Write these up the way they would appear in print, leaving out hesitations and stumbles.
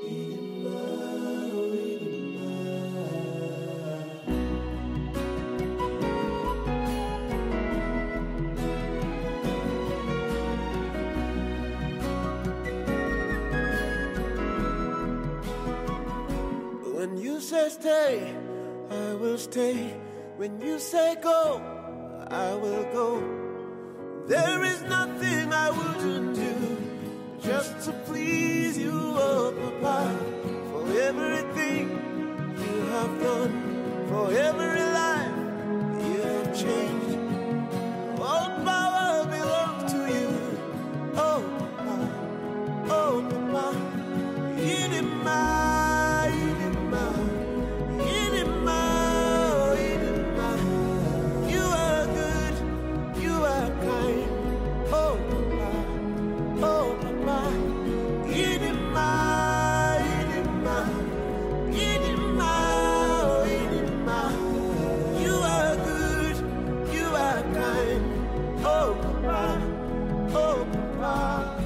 When you say stay, I will stay. When you say go, I will go. There is nothing I wouldn't do just to please you, oh Papa. For everything you have done, for every life you have changed, all power belongs to you, oh Papa, oh Papa. Idima, Idima, Idima, Idima. You are good, you are kind, oh Papa, oh Papa. Idima, Idima, Idima, Idima. You are good, you are kind, oh Papa, oh Papa.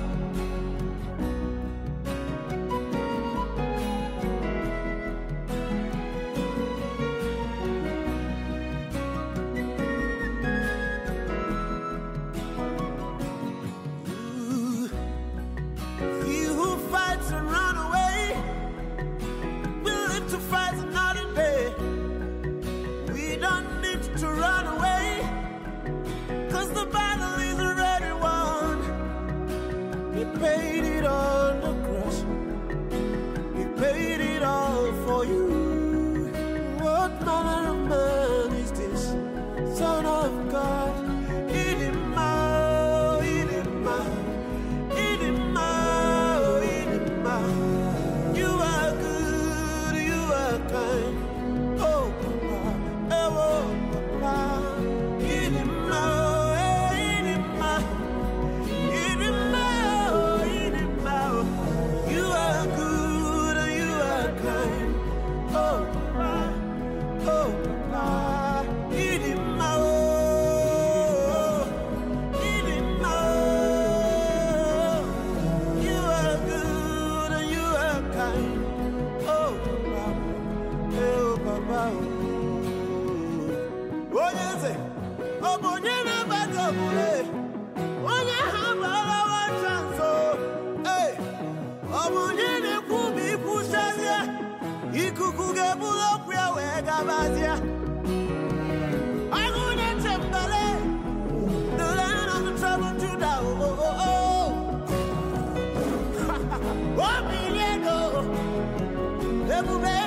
He who fights and run away will live to fight another day. We don't need to run away, 'cause the battle is already won. He paid it on the cross. He paid it all for you. What manner of man is this, Son of God? Idima, Idima, Idima, Idima. You are good, you are kind, oh Papa, oh Papa. Idima, Idima, Idima, Idima. You are good, you are kind, oh Papa, oh Papa. Idima, Idima. You are good and you are kind, oh Papa, oh Papa. Oh yes, oh Bonyana Bagabule, oh Yahabala Chanso, hey, oh Bonyana Kubi Pushazia, Ikukugebula Wega Bazia. I wouldn't temple the land of the trouble to die. Oh, oh, oh. 1 million, oh,